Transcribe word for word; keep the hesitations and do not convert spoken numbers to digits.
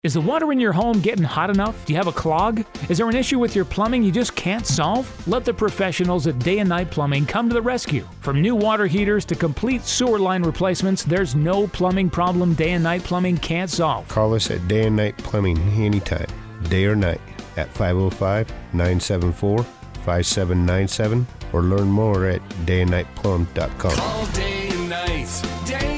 Is the water in your home getting hot enough? Do you have a clog? Is there an issue with your plumbing you just can't solve? Let the professionals at Day and Night Plumbing come to the rescue. From new water heaters to complete sewer line replacements, there's no plumbing problem Day and Night Plumbing can't solve. Call us at Day and Night Plumbing anytime, day or night, at five oh five, nine seven four, five seven nine seven or learn more at day and night plum dot com. Call Day and Night. Day